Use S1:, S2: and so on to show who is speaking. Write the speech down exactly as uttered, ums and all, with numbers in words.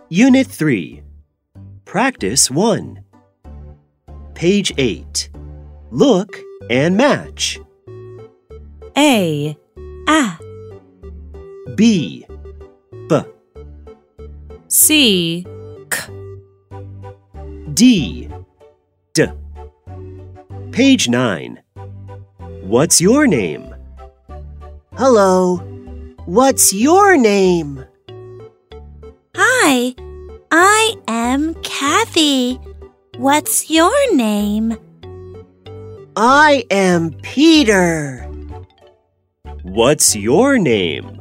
S1: Unit three. Practice one. Page eight. Look and match.
S2: A, A.
S1: B, B.
S2: C, K.
S1: D, D. Page nine. What's your name?
S3: Hello. What's your name?
S4: Hi, I am Kathy. What's your name?
S3: I am Peter.
S1: What's your name?